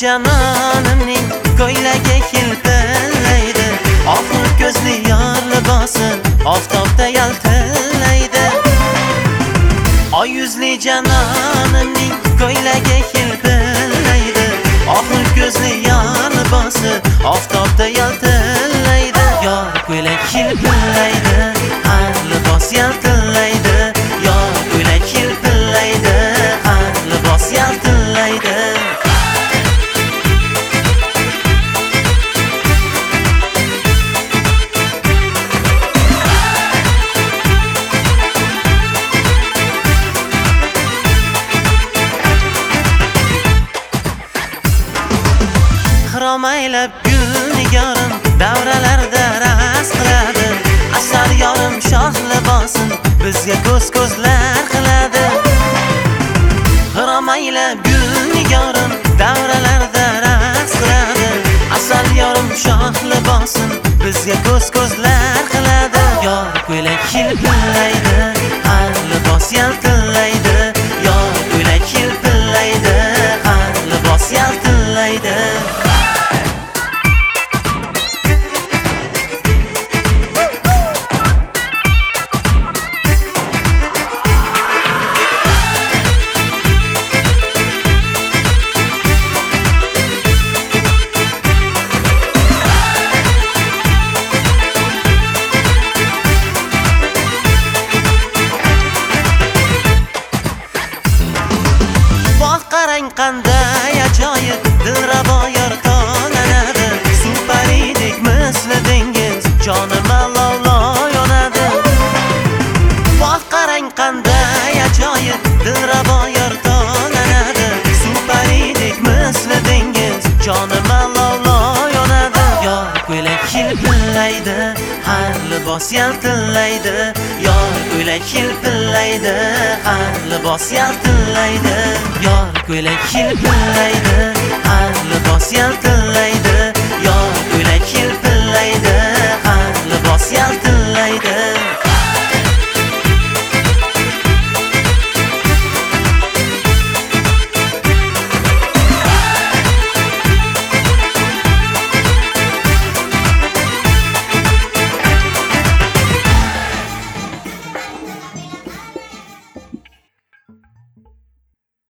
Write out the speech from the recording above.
janonimning ko'ylagi hilpillaydi, oxir ko'zli yor libosi oftobda yaltillaydi. Oy yuzli janonimning ko'ylagi hilpillaydi, oxir ko'zli yor libosi oftobda yaltillaydi. Yor ko'ylak hilpillaydi, har libos yaltillaydi. Yor ko'ylak hilpillaydi, har libos yaltillaydi. Xiromaylab gul nigorim davralarda raqs qiladi. Asal yorim shoh libosin bizga ko'z-ko'zlar qiladi. Xiromaylab gul nigorim davralarda raqs qiladi. Asal yorim shoh libosin bizga ko'z-ko'zlar qiladi. Yor ko'ylak hilpillaydi, har libos yaltillaydi. Yor ko'ylak hilpillaydi, har libos yaltillaydi. Qarang qanday ajoyib, dilrabo yor tonanadi. Suv paridek misli dengiz, jonim allovlo yonadi. Voh qarang qanday ajoyib, dilrabo yor tonanadi. Suv paridek misli dengiz, jonim allovlo yonadi. Yor ko'ylak hilpillaydi, har libos yaltillaydi. Yor ko'ylak hilpillaydi, har libos yaltillaydi. Yor ko'ylak hilpillaydi, har